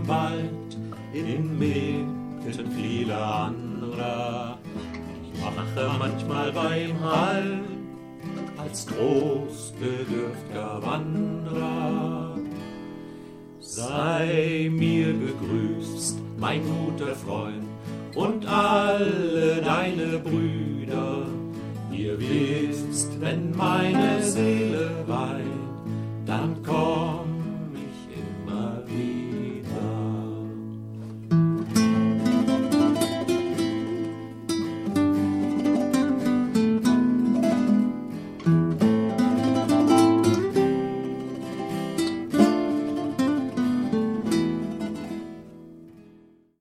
Wald inmitten vieler anderer. Ich mache manchmal beim Halt als trostbedürftiger Wanderer. Sei mir gegrüßt, mein guter Freund, und alle deine Brüder. Ihr wisst, wenn meine Seele weint,